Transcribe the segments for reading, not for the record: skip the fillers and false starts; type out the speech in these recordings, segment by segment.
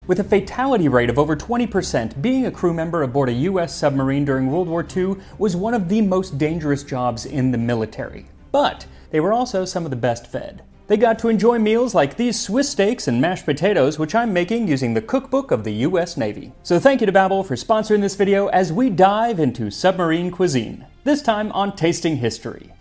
With a fatality rate of over 20%, being a crew member aboard a U.S. submarine during World War II was one of the most dangerous jobs in the military. But they were also some of the best fed. They got to enjoy meals like these Swiss steaks and mashed potatoes, which I'm making using the cookbook of the U.S. Navy. So thank you to Babbel for sponsoring this video as we dive into submarine cuisine, this time on Tasting History.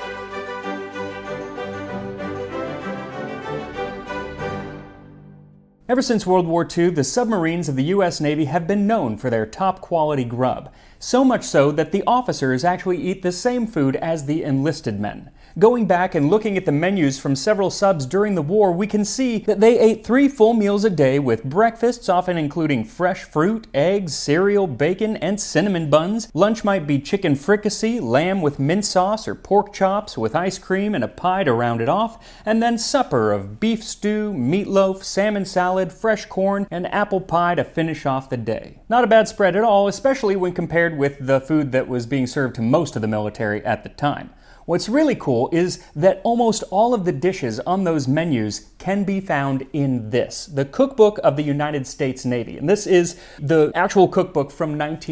Ever since World War II, the submarines of the U.S. Navy have been known for their top-quality grub. So much so that the officers actually eat the same food as the enlisted men. Going back and looking at the menus from several subs during the war, we can see that they ate 3 full meals a day with breakfasts often including fresh fruit, eggs, cereal, bacon, and cinnamon buns. Lunch might be chicken fricassee, lamb with mint sauce, or pork chops with ice cream and a pie to round it off, and then supper of beef stew, meatloaf, salmon salad, fresh corn, and apple pie to finish off the day. Not a bad spread at all, especially when compared with the food that was being served to most of the military at the time. What's really cool is that almost all of the dishes on those menus can be found in this, the Cookbook of the United States Navy. And this is the actual cookbook from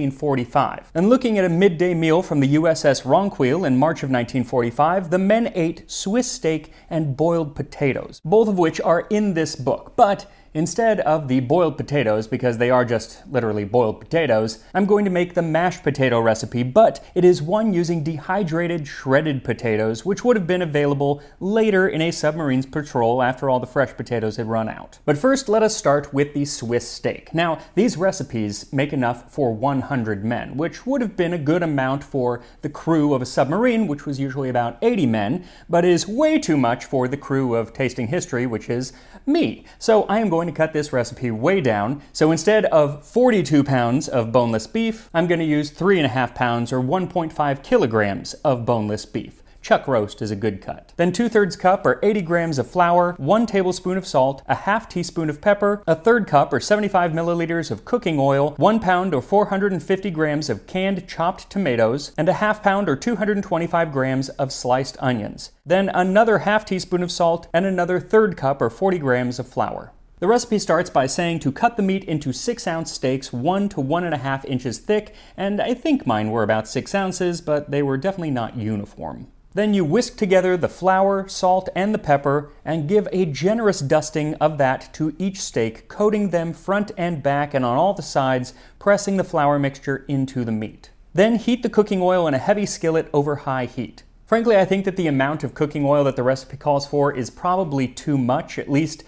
1945. And looking at a midday meal from the USS Ronquil in March of 1945, the men ate Swiss steak and boiled potatoes, both of which are in this book. But instead of the boiled potatoes, because they are just literally boiled potatoes, I'm going to make the mashed potato recipe, but it is one using dehydrated, shredded potatoes, which would have been available later in a submarine's patrol after all the fresh potatoes had run out. But first, let us start with the Swiss steak. Now, these recipes make enough for 100 men, which would have been a good amount for the crew of a submarine, which was usually about 80 men, but is way too much for the crew of Tasting History, which is me. So I am going to cut this recipe way down. So instead of 42 pounds of boneless beef, I'm going to use 3.5 pounds or 1.5 kilograms of boneless beef. Chuck roast is a good cut. Then 2/3 cup or 80 grams of flour, 1 tablespoon of salt, a half teaspoon of pepper, a 1/3 cup or 75 milliliters of cooking oil, 1 pound or 450 grams of canned chopped tomatoes, and a half pound or 225 grams of sliced onions. Then another half teaspoon of salt and another 1/3 cup or 40 grams of flour. The recipe starts by saying to cut the meat into 6-ounce steaks 1 to 1.5 inches thick, and I think mine were about 6 ounces, but they were definitely not uniform. Then you whisk together the flour, salt, and the pepper, and give a generous dusting of that to each steak, coating them front and back and on all the sides, pressing the flour mixture into the meat. Then heat the cooking oil in a heavy skillet over high heat. Frankly, I think that the amount of cooking oil that the recipe calls for is probably too much, at least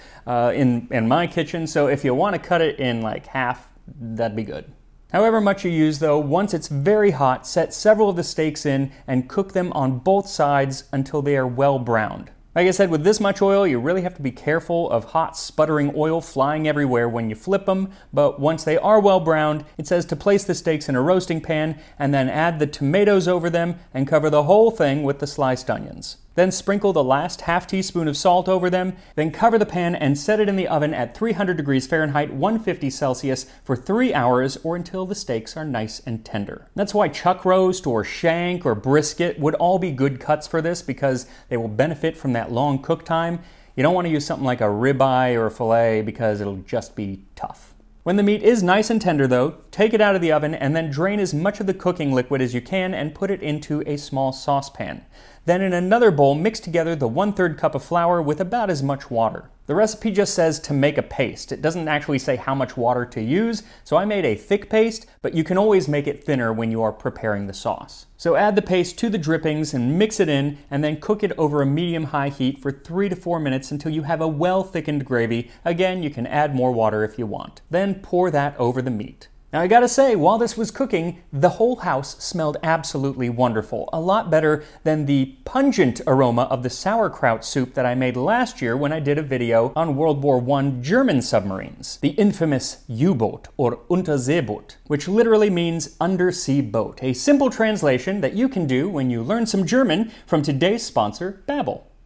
in my kitchen, so if you want to cut it in like half, that'd be good. However much you use though, once it's very hot, set several of the steaks in and cook them on both sides until they are well browned. Like I said, with this much oil, you really have to be careful of hot, sputtering oil flying everywhere when you flip them, but once they are well browned, it says to place the steaks in a roasting pan and then add the tomatoes over them and cover the whole thing with the sliced onions. Then sprinkle the last half teaspoon of salt over them, then cover the pan and set it in the oven at 300 degrees Fahrenheit, 150 Celsius for 3 hours or until the steaks are nice and tender. That's why chuck roast or shank or brisket would all be good cuts for this because they will benefit from that long cook time. You don't want to use something like a ribeye or a filet because it'll just be tough. When the meat is nice and tender though, take it out of the oven and then drain as much of the cooking liquid as you can and put it into a small saucepan. Then in another bowl, mix together the 1/3 cup of flour with about as much water. The recipe just says to make a paste. It doesn't actually say how much water to use, so I made a thick paste, but you can always make it thinner when you are preparing the sauce. So add the paste to the drippings and mix it in, and then cook it over a medium-high heat for 3 to 4 minutes until you have a well-thickened gravy. Again, you can add more water if you want. Then pour that over the meat. Now I gotta say, while this was cooking, the whole house smelled absolutely wonderful. A lot better than the pungent aroma of the sauerkraut soup that I made last year when I did a video on World War I German submarines. The infamous U-boat, or Unterseeboot, which literally means undersea boat. A simple translation that you can do when you learn some German from today's sponsor, Babbel.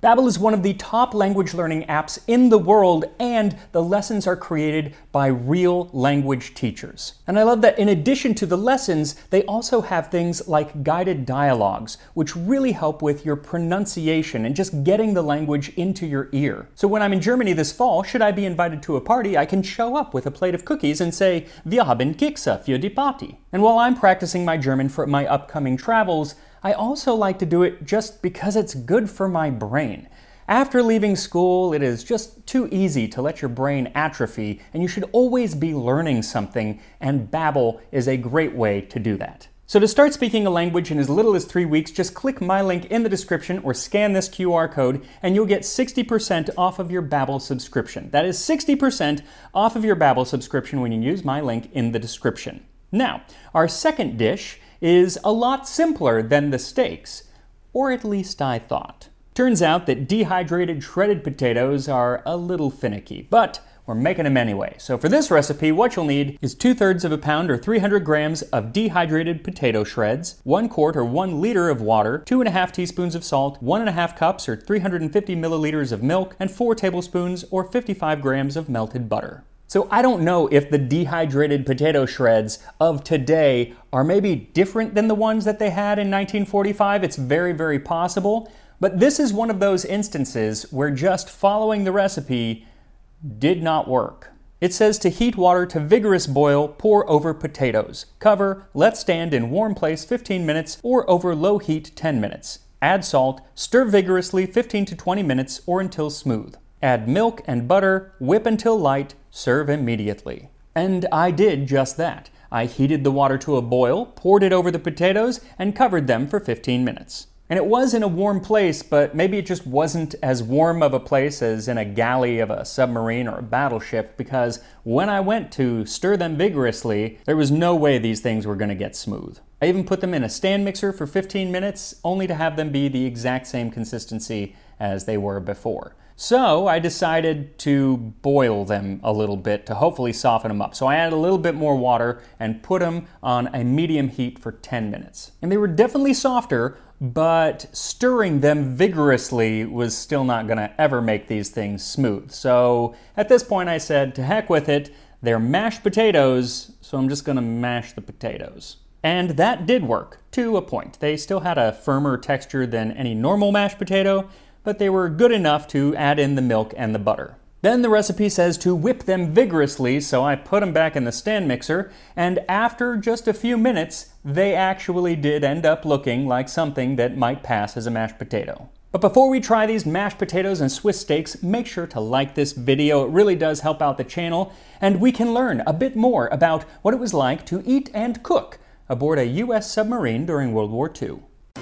Babbel is one of the top language learning apps in the world, and the lessons are created by real language teachers. And I love that in addition to the lessons, they also have things like guided dialogues, which really help with your pronunciation and just getting the language into your ear. So when I'm in Germany this fall, should I be invited to a party, I can show up with a plate of cookies and say, "Wir haben Kekse für die Party." And while I'm practicing my German for my upcoming travels, I also like to do it just because it's good for my brain. After leaving school, it is just too easy to let your brain atrophy, and you should always be learning something, and Babbel is a great way to do that. So to start speaking a language in as little as 3 weeks, just click my link in the description or scan this QR code, and you'll get 60% off of your Babbel subscription. That is 60% off of your Babbel subscription when you use my link in the description. Now, our second dish is a lot simpler than the steaks, or at least I thought. Turns out that dehydrated shredded potatoes are a little finicky, but we're making them anyway. So for this recipe, what you'll need is 2/3 of a pound or 300 grams of dehydrated potato shreds, 1 quart or 1 liter of water, 2½ teaspoons of salt, 1½ cups or 350 milliliters of milk, and 4 tablespoons or 55 grams of melted butter. So I don't know if the dehydrated potato shreds of today are maybe different than the ones that they had in 1945. It's very, very possible. But this is one of those instances where just following the recipe did not work. It says to heat water to vigorous boil, pour over potatoes. Cover, let stand in warm place 15 minutes or over low heat 10 minutes. Add salt, stir vigorously 15 to 20 minutes or until smooth. Add milk and butter, whip until light, serve immediately. And I did just that. I heated the water to a boil, poured it over the potatoes, and covered them for 15 minutes. And it was in a warm place, but maybe it just wasn't as warm of a place as in a galley of a submarine or a battleship, because when I went to stir them vigorously, there was no way these things were going to get smooth. I even put them in a stand mixer for 15 minutes, only to have them be the exact same consistency as they were before. So I decided to boil them a little bit to hopefully soften them up. So I added a little bit more water and put them on a medium heat for 10 minutes. And they were definitely softer, but stirring them vigorously was still not going to ever make these things smooth. So at this point I said, to heck with it, they're mashed potatoes, so I'm just going to mash the potatoes. And that did work, to a point. They still had a firmer texture than any normal mashed potato, but they were good enough to add in the milk and the butter. Then the recipe says to whip them vigorously, so I put them back in the stand mixer, and after just a few minutes, they actually did end up looking like something that might pass as a mashed potato. But before we try these mashed potatoes and Swiss steaks, make sure to like this video. It really does help out the channel, and we can learn a bit more about what it was like to eat and cook aboard a US submarine during World War II.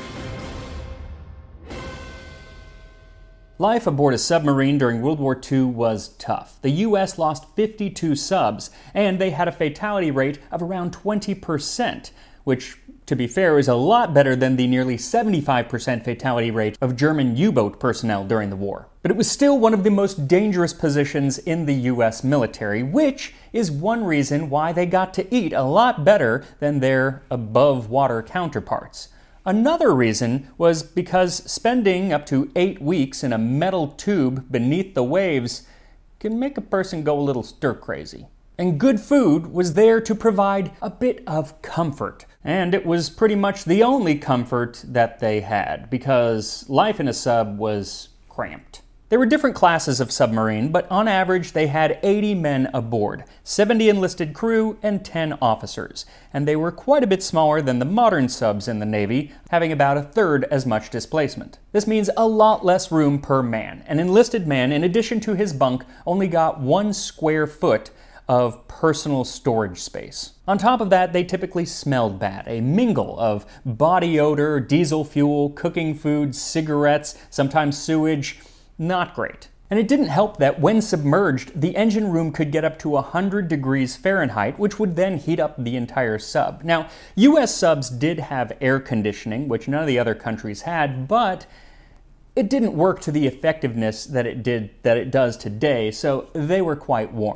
Life aboard a submarine during World War II was tough. The US lost 52 subs, and they had a fatality rate of around 20%, which, to be fair, is a lot better than the nearly 75% fatality rate of German U-boat personnel during the war. But it was still one of the most dangerous positions in the US military, which is one reason why they got to eat a lot better than their above-water counterparts. Another reason was because spending up to 8 weeks in a metal tube beneath the waves can make a person go a little stir-crazy. And good food was there to provide a bit of comfort. And it was pretty much the only comfort that they had, because life in a sub was cramped. There were different classes of submarine, but on average they had 80 men aboard, 70 enlisted crew, and 10 officers. And they were quite a bit smaller than the modern subs in the Navy, having about a third as much displacement. This means a lot less room per man. An enlisted man, in addition to his bunk, only got 1 square foot of personal storage space. On top of that, they typically smelled bad, a mingle of body odor, diesel fuel, cooking food, cigarettes, sometimes sewage. Not great. And it didn't help that when submerged, the engine room could get up to 100 degrees Fahrenheit, which would then heat up the entire sub. Now, US subs did have air conditioning, which none of the other countries had, but it didn't work to the effectiveness that it does today, so they were quite warm.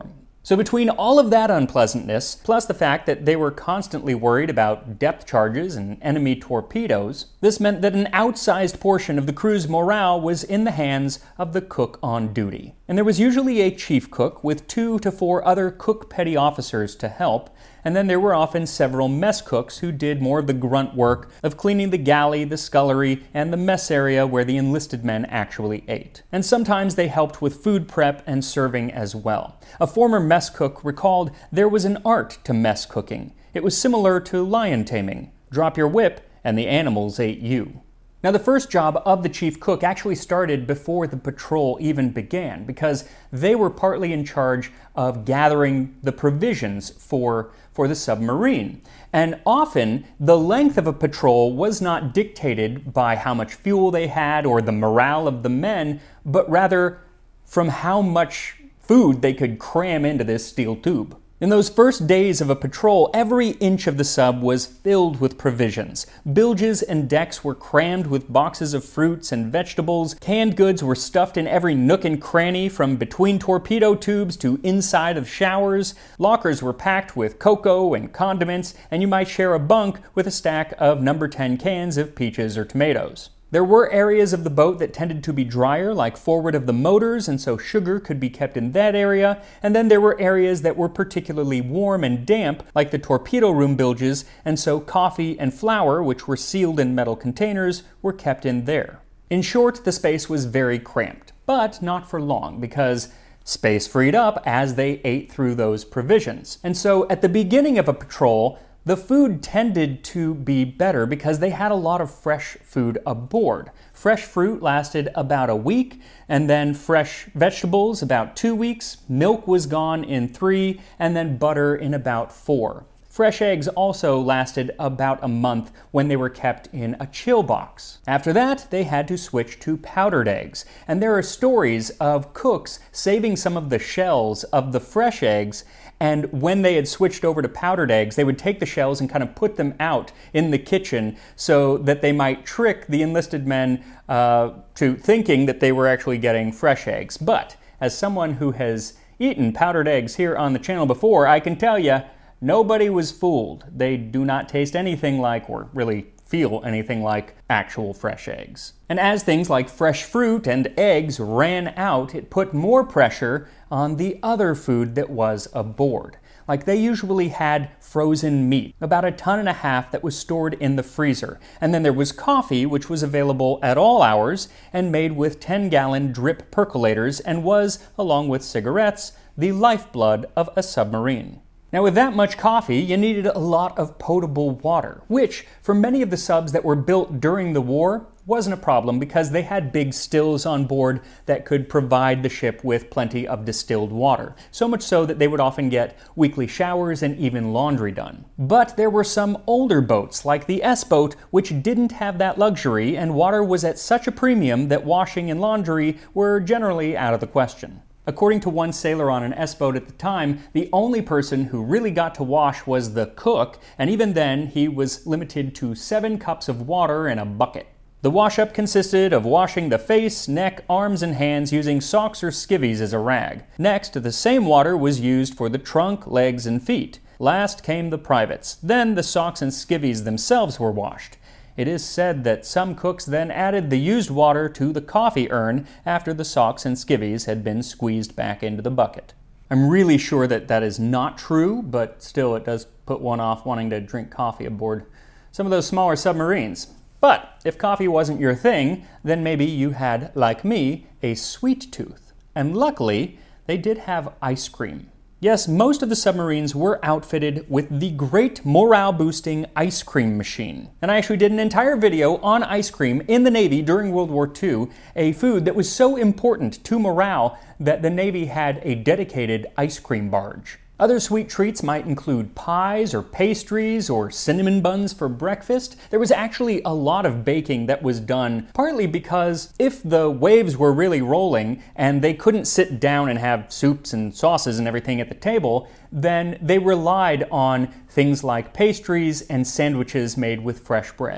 So between all of that unpleasantness, plus the fact that they were constantly worried about depth charges and enemy torpedoes, this meant that an outsized portion of the crew's morale was in the hands of the cook on duty. And there was usually a chief cook with 2 to 4 other cook petty officers to help, and then there were often several mess cooks who did more of the grunt work of cleaning the galley, the scullery, and the mess area where the enlisted men actually ate. And sometimes they helped with food prep and serving as well. A former mess cook recalled there was an art to mess cooking. It was similar to lion taming. Drop your whip and the animals ate you. Now, the first job of the chief cook actually started before the patrol even began, because they were partly in charge of gathering the provisions for the submarine. And often, the length of a patrol was not dictated by how much fuel they had or the morale of the men, but rather from how much food they could cram into this steel tube. In those first days of a patrol, every inch of the sub was filled with provisions. Bilges and decks were crammed with boxes of fruits and vegetables. Canned goods were stuffed in every nook and cranny, from between torpedo tubes to inside of showers. Lockers were packed with cocoa and condiments, and you might share a bunk with a stack of number 10 cans of peaches or tomatoes. There were areas of the boat that tended to be drier, like forward of the motors, and so sugar could be kept in that area. And then there were areas that were particularly warm and damp, like the torpedo room bilges, and so coffee and flour, which were sealed in metal containers, were kept in there. In short, the space was very cramped, but not for long, because space freed up as they ate through those provisions. And so at the beginning of a patrol, the food tended to be better because they had a lot of fresh food aboard. Fresh fruit lasted about a week, and then fresh vegetables about 2 weeks. Milk was gone in 3, and then butter in about 4. Fresh eggs also lasted about a month when they were kept in a chill box. After that, they had to switch to powdered eggs. And there are stories of cooks saving some of the shells of the fresh eggs, and when they had switched over to powdered eggs, they would take the shells and kind of put them out in the kitchen so that they might trick the enlisted men to thinking that they were actually getting fresh eggs. But as someone who has eaten powdered eggs here on the channel before, I can tell you, nobody was fooled. They do not taste anything like, or really feel anything like, actual fresh eggs. And as things like fresh fruit and eggs ran out, it put more pressure on the other food that was aboard. Like, they usually had frozen meat, about 1.5 tons that was stored in the freezer. And then there was coffee, which was available at all hours and made with 10-gallon drip percolators and was, along with cigarettes, the lifeblood of a submarine. Now, with that much coffee, you needed a lot of potable water, which, for many of the subs that were built during the war, wasn't a problem because they had big stills on board that could provide the ship with plenty of distilled water. So much so that they would often get weekly showers and even laundry done. But there were some older boats, like the S-boat, which didn't have that luxury, and water was at such a premium that washing and laundry were generally out of the question. According to one sailor on an S-boat at the time, the only person who really got to wash was the cook, and even then he was limited to 7 cups of water in a bucket. The wash-up consisted of washing the face, neck, arms, and hands using socks or skivvies as a rag. Next, the same water was used for the trunk, legs, and feet. Last came the privates. Then the socks and skivvies themselves were washed. It is said that some cooks then added the used water to the coffee urn after the socks and skivvies had been squeezed back into the bucket. I'm really sure that that is not true, but still it does put one off wanting to drink coffee aboard some of those smaller submarines. But if coffee wasn't your thing, then maybe you had, like me, a sweet tooth. And luckily, they did have ice cream. Yes, most of the submarines were outfitted with the great morale-boosting ice cream machine. And I actually did an entire video on ice cream in the Navy during World War II, a food that was so important to morale that the Navy had a dedicated ice cream barge. Other sweet treats might include pies or pastries or cinnamon buns for breakfast. There was actually a lot of baking that was done, partly because if the waves were really rolling and they couldn't sit down and have soups and sauces and everything at the table, then they relied on things like pastries and sandwiches made with fresh bread.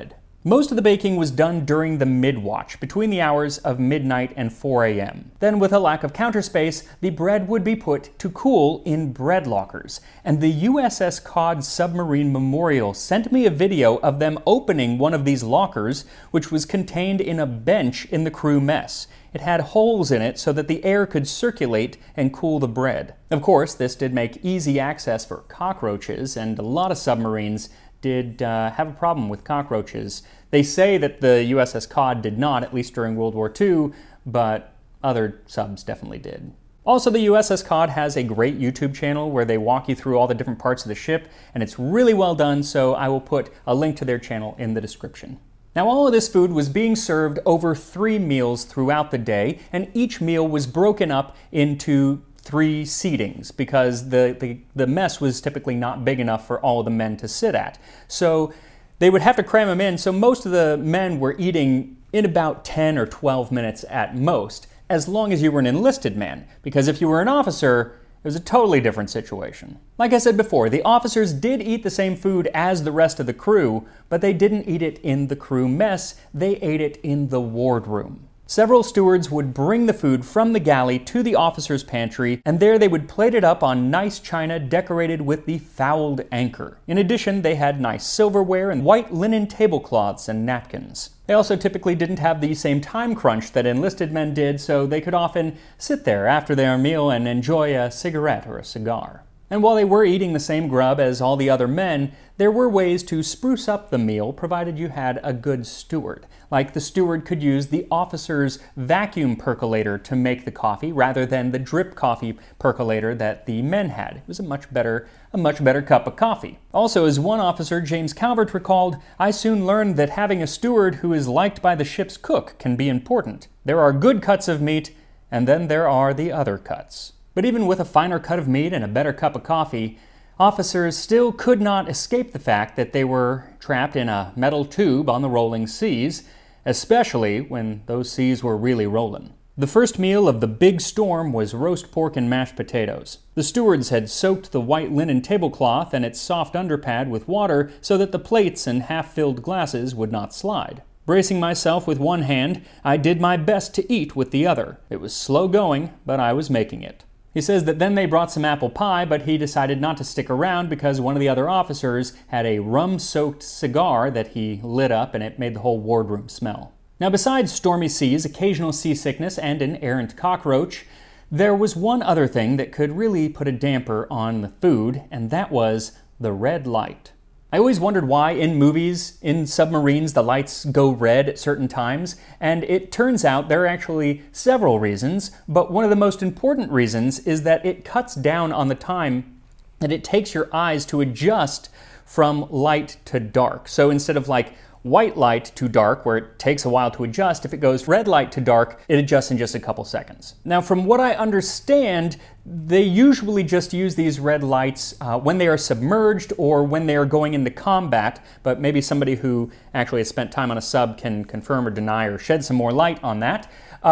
Most of the baking was done during the mid-watch, between the hours of midnight and 4 a.m. Then, with a lack of counter space, the bread would be put to cool in bread lockers. And the USS Cod Submarine Memorial sent me a video of them opening one of these lockers, which was contained in a bench in the crew mess. It had holes in it so that the air could circulate and cool the bread. Of course, this did make easy access for cockroaches, and a lot of submarines did have a problem with cockroaches. They say that the USS Cod did not, at least during World War II, but other subs definitely did. Also, the USS Cod has a great YouTube channel where they walk you through all the different parts of the ship, and it's really well done, so I will put a link to their channel in the description. Now, all of this food was being served over 3 meals throughout the day, and each meal was broken up into 3 seatings because the mess was typically not big enough for all of the men to sit at. So they would have to cram them in, so most of the men were eating in about 10 or 12 minutes at most, as long as you were an enlisted man, because if you were an officer, it was a totally different situation. Like I said before, the officers did eat the same food as the rest of the crew, but they didn't eat it in the crew mess, they ate it in the wardroom. Several stewards would bring the food from the galley to the officers' pantry, and there they would plate it up on nice china decorated with the fouled anchor. In addition, they had nice silverware and white linen tablecloths and napkins. They also typically didn't have the same time crunch that enlisted men did, so they could often sit there after their meal and enjoy a cigarette or a cigar. And while they were eating the same grub as all the other men, there were ways to spruce up the meal provided you had a good steward. Like the steward could use the officer's vacuum percolator to make the coffee rather than the drip coffee percolator that the men had. It was a much better cup of coffee. Also, as one officer, James Calvert, recalled, "I soon learned that having a steward who is liked by the ship's cook can be important. There are good cuts of meat, and then there are the other cuts." But even with a finer cut of meat and a better cup of coffee, officers still could not escape the fact that they were trapped in a metal tube on the rolling seas, especially when those seas were really rolling. The first meal of the big storm was roast pork and mashed potatoes. The stewards had soaked the white linen tablecloth and its soft underpad with water so that the plates and half-filled glasses would not slide. Bracing myself with one hand, I did my best to eat with the other. It was slow going, but I was making it. He says that then they brought some apple pie, but he decided not to stick around because one of the other officers had a rum-soaked cigar that he lit up, and it made the whole wardroom smell. Now, besides stormy seas, occasional seasickness, and an errant cockroach, there was one other thing that could really put a damper on the food, and that was the red light. I always wondered why in movies, in submarines, the lights go red at certain times, and it turns out there are actually several reasons, but one of the most important reasons is that it cuts down on the time that it takes your eyes to adjust from light to dark. So instead of like white light to dark, where it takes a while to adjust, if it goes red light to dark, it adjusts in just a couple seconds. Now, from what I understand, they usually just use these red lights when they are submerged or when they are going into combat, but maybe somebody who actually has spent time on a sub can confirm or deny or shed some more light on that.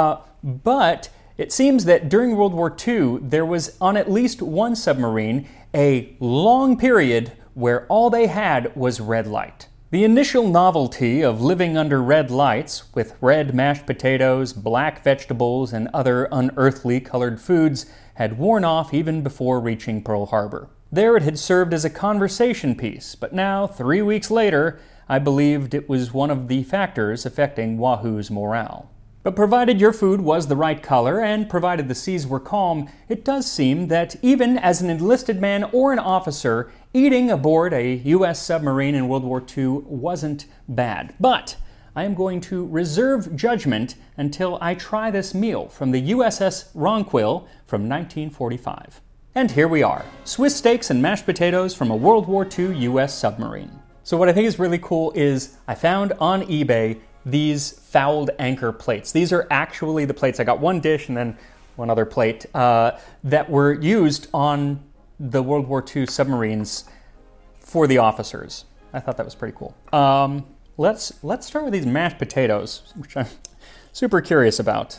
But it seems that during World War II, there was on at least one submarine a long period where all they had was red light. The initial novelty of living under red lights, with red mashed potatoes, black vegetables, and other unearthly colored foods, had worn off even before reaching Pearl Harbor. There it had served as a conversation piece, but now, 3 weeks later, I believed it was one of the factors affecting Wahoo's morale. But provided your food was the right color, and provided the seas were calm, it does seem that even as an enlisted man or an officer, eating aboard a U.S. submarine in World War II wasn't bad. But I am going to reserve judgment until I try this meal from the USS Ronquil from 1945. And here we are, Swiss steaks and mashed potatoes from a World War II U.S. submarine. So what I think is really cool is I found on eBay these fouled anchor plates. These are actually the plates. I got one dish and then one other plate that were used on the World War II submarines for the officers. I thought that was pretty cool. Let's start with these mashed potatoes, which I'm super curious about.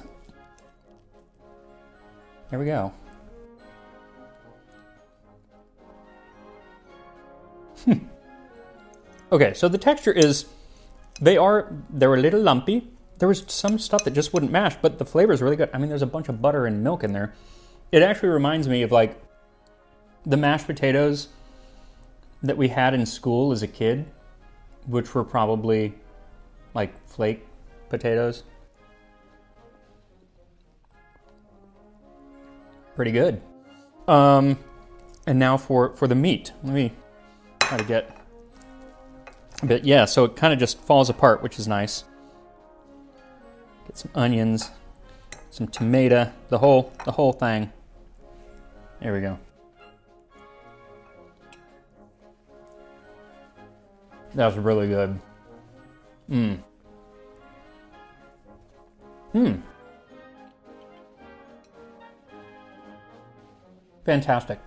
There we go. Okay, so the texture is They're a little lumpy. There was some stuff that just wouldn't mash, but the flavor is really good. I mean, there's a bunch of butter and milk in there. It actually reminds me of like the mashed potatoes that we had in school as a kid, which were probably like flake potatoes. Pretty good. And now for the meat. Let me try to get a bit. Yeah, so it kind of just falls apart, which is nice. Get some onions, some tomato, the whole thing. There we go. That was really good. Fantastic.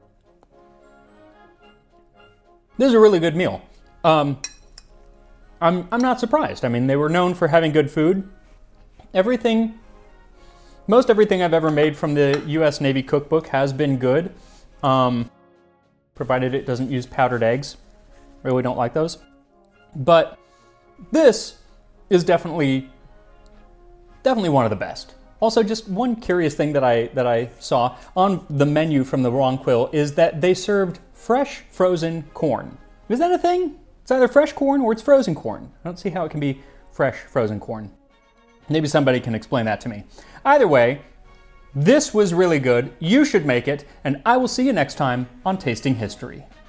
This is a really good meal. I'm not surprised. I mean, they were known for having good food. Most everything I've ever made from the U.S. Navy cookbook has been good, provided it doesn't use powdered eggs. Really don't like those. But this is definitely one of the best. Also, just one curious thing that I saw on the menu from the Ronquil is that they served fresh frozen corn. Is that a thing? It's either fresh corn or it's frozen corn. I don't see how it can be fresh frozen corn. Maybe somebody can explain that to me. Either way, this was really good. You should make it, and I will see you next time on Tasting History.